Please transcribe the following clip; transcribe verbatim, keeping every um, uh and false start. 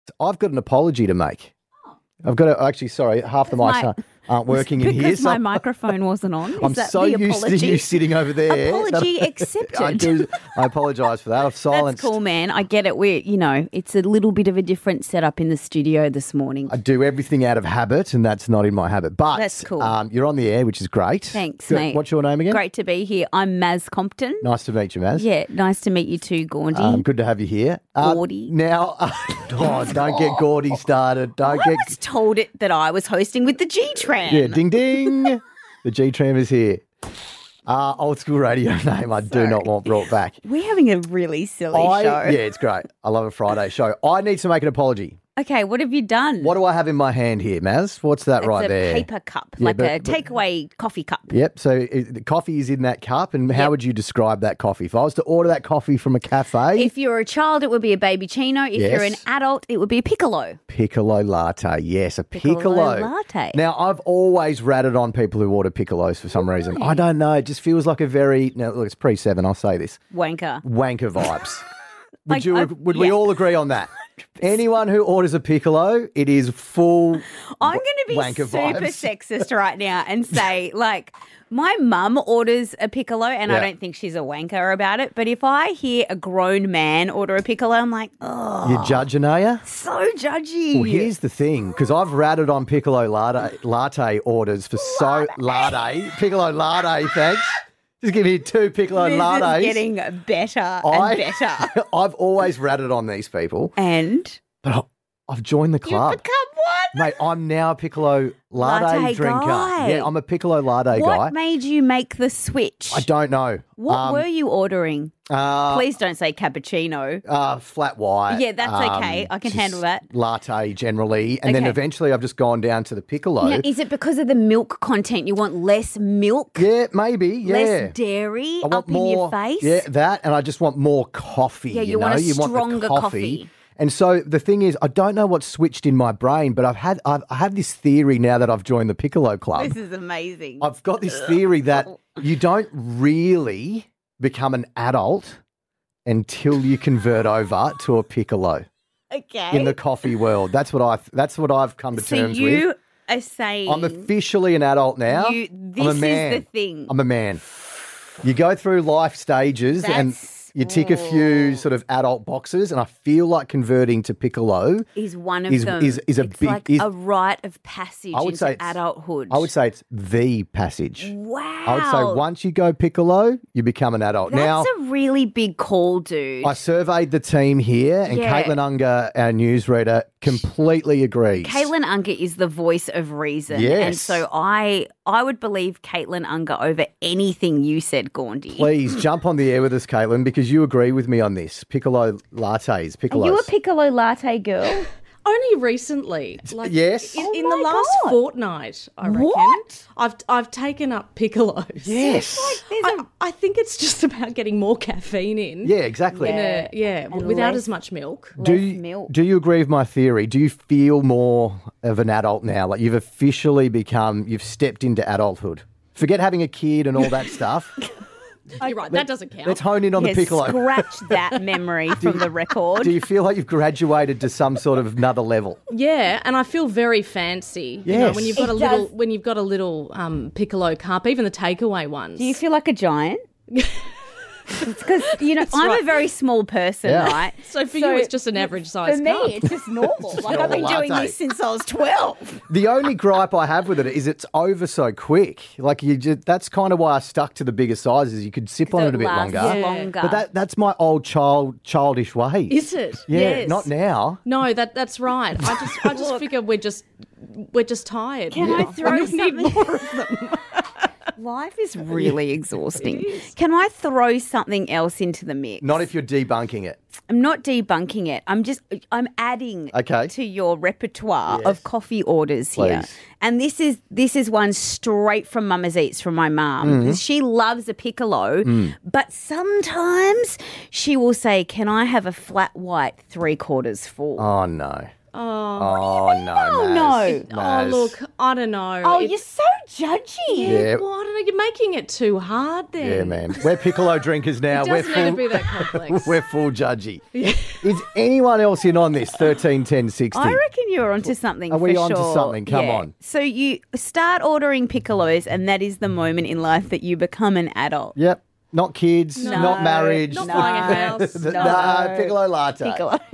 I've got an apology to make. I've got to, actually, sorry, half the mics my- aren't, aren't working in because here. so my microphone wasn't on. Is I'm that so the used apology? to you sitting over there. Apology that- accepted. I do. I apologise for that. I've silenced. That's cool, man. I get it. We're, you know, it's a little bit of a different setup in the studio this morning. I do everything out of habit, and that's not in my habit. But That's cool. Um, you're on the air, which is great. Thanks, Good. mate. What's your name again? Great to be here. I'm Maz Compton. Nice to meet you, Maz. Yeah, nice to meet you too, Gaundy. Um, good to have you here. Uh, Gordy. Now, uh, oh, don't get Gordy started. Don't I get. was told it that I was hosting with the G-Tram. Yeah, ding ding. The G-Tram is here. Uh, old school radio name I do not want brought back. We're having a really silly I, show. yeah, it's great. I love a Friday show. I need to make an apology. Okay, what have you done? What do I have in my hand here, Maz? What's that it's right a there? paper cup, Yeah, like but- a but- takeaway coffee cup. Yep. So it, the coffee is in that cup, and how Yep. would you describe that coffee? If I was to order that coffee from a cafe, If you're a child, it would be a baby chino. If Yes. you're an adult, it would be a piccolo. piccolo latte. Yes, a Piccolo piccolo, latte. Now, I've always ratted on people who order piccolos for some reason. I don't know. It just feels like a very now. Look, it's pre seven. I'll say this. Wanker. Wanker vibes. Would Like, you? I- would we yeah. all agree on that? Anyone who orders a piccolo, it is full. I'm going to be wanker super vibes. sexist right now and say, like, my mum orders a piccolo, and I Yeah. don't think she's a wanker about it. But if I hear a grown man order a piccolo, I'm like, oh, You're judging, are you? so judgy. Well, here's the thing, because I've ratted on piccolo latte, latte orders for so latte piccolo latte. Thanks. Just give me two piccolo this lattes. is getting better I- and better. I've always ratted on these people, And but I- I've joined the you've club. become what? Mate, I'm now a piccolo latte, Latte drinker. guy. Yeah, I'm a piccolo latte What guy. made you make the switch? I don't know. What Um, were you ordering? uh, Please don't say cappuccino. uh, flat white. Yeah, that's okay. I can just handle that. Latte generally. And then Okay. eventually I've just gone down to the piccolo. Now, is it because of the milk content? You want less milk? yeah, maybe. Yeah. Less dairy I want up more, in your face? Yeah, that, and I just want more coffee. Yeah, you you know? want a you want the stronger coffee. coffee. And so the thing is, I don't know what switched in my brain, but I've had I've, I have this theory now that I've joined the Piccolo Club. This is amazing. I've got this theory that you don't really become an adult until you convert over to a piccolo okay. in the coffee world. That's what I that's what I've come to so terms you with. are saying I'm officially an adult now. you, this I'm a man. is the thing. I'm a man. You go through life stages and That's- you tick a few sort of adult boxes, and I feel like converting to piccolo. is one of is- them. is- is a it's big- like is- a rite of passage I would into say it's- adulthood. I would say it's the passage. wow. I would say once you go piccolo, you become an adult. That's now, a really big call, dude. I surveyed the team here, and Yeah. Caitlin Unger, our newsreader, completely agrees. Caitlin Unger is the voice of reason. Yes. And so I I would believe Caitlin Unger over anything you said, Gaundy. Please jump on the air with us, Caitlin, because you agree with me on this. Piccolo lattes, piccolos. Are you a piccolo latte girl? Only recently, like Yes. in, Oh in my the last God. fortnight, I reckon. What? I've I've taken up piccolos. Yes. There's I, a- I think it's just about getting more caffeine in. Yeah, exactly. In a, yeah, And without less- as much milk. Do less you, milk. do you agree with my theory? Do you feel more of an adult now? Like you've officially become, you've stepped into adulthood. Forget having a kid and all that stuff. You're right. That doesn't count. Let's hone in on Yes, the piccolo. scratch that memory from the record. Do you feel like you've graduated to some sort of another level? Yeah, and I feel very fancy. You know, Yes. when you've got It a little does. when you've got a little um, piccolo cup, even the takeaway ones. Do you feel like a giant? Because, you know, I'm right. a very small person, Yeah. right? So for you, it's just an average size For me, cup. it's just normal. Like, I've been normal doing latte. this since I was twelve. The only gripe I have with it is it's over so quick. Like you, just, that's kind of why I stuck to the bigger sizes. You could sip on it a bit lasts longer. longer. But that, that's my old child childish ways. Is it? Yeah, Yes. not now. No, that that's right. I just I just figure we're just we're just tired. Can I throw We need something? more of them. Life is really exhausting. Can I throw something else into the mix? Not if you're debunking it. I'm not debunking it. I'm just I'm adding Okay. to your repertoire Yes. of coffee orders here. Please. And this is this is one straight from Mama's Eats from my mum. Mm-hmm. She loves a piccolo, Mm. but sometimes she will say, "Can I have a flat white three quarters full?" Oh, no. Oh, no, Oh, Maz. no. Oh, Maz. look, I don't know. Oh, It's- you're so judgy. Yeah. Well, I don't know. You're making it too hard then. Yeah, man. We're Piccolo drinkers now. It We're doesn't full, need to be that complex. we're full judgy. Is anyone else in on this? thirteen ten sixty. I reckon you're onto something. Are we for onto sure. something? Come Yeah. on. So you start ordering piccolos, and that is the moment in life that you become an adult. Yep. Not kids, No. not marriage. Not No. buying a house. no, No. Piccolo latte. Piccolo.